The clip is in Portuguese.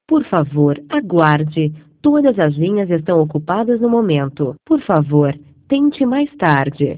Por favor, aguarde. Todas as linhas estão ocupadas no momento. Por favor, tente mais tarde.